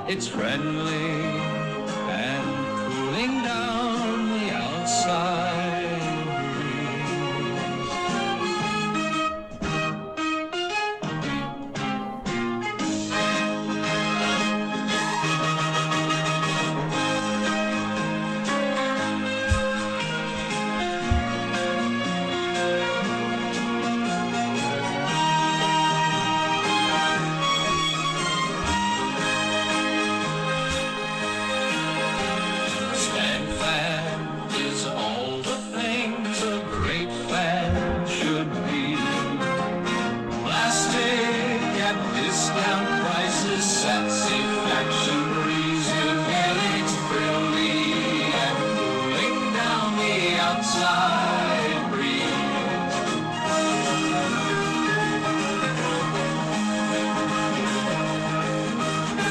It's friendly and cooling down the outside breeze. Stand fan is all the things a great fan should be. Plastic at discount prices, sexy